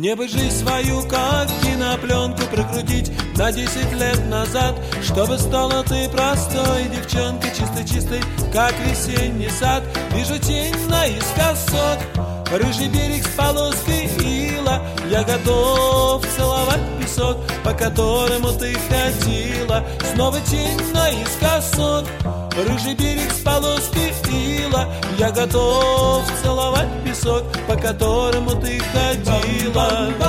Мне бы жизнь свою, как кинопленку, прокрутить на 10 лет назад, чтобы стала ты простой девчонкой, чистой-чистой, как весенний сад. Вижу тень наискосок, рыжий берег с полоской ила. Я готов целовать песок, по которому ты ходила. Снова тень наискосок, рыжий берег с полоской ила. Я готов целовать песок, по которому ты ходила.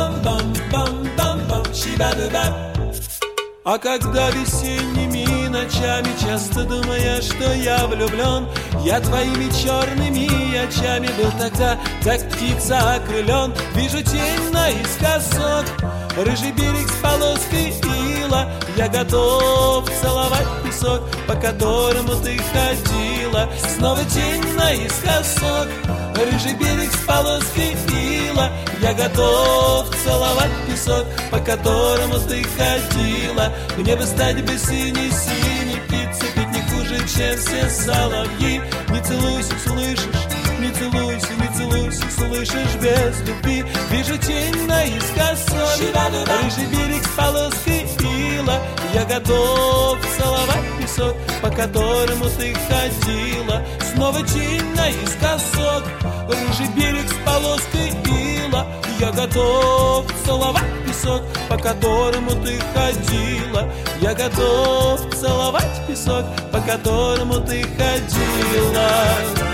А когда весенними ночами часто думая, что я влюблен, я твоими черными очами был тогда, как птица окрылен. Вижу тень наискосок, рыжий берег с полоской ила. Я готов целовать песок, по которому ты ходила. Снова тень наискосок, рыжий берег с полоской ила. Я готов целовать песок, по которому ты ходила. Мне бы стать бы синий-синий, птица петь не хуже, чем все соловьи. Не целуйся, слышишь, не целуйся, не целуйся, слышишь, без любви. Вижу тень наискосок, рыжий берег с полоской ила. Я готов целовать песок, по которому ты ходила. Снова тень наискосок, рыжий берег с полоской ила. Я готов целовать песок, по которому ты ходила. Я готов целовать песок, по которому ты ходила.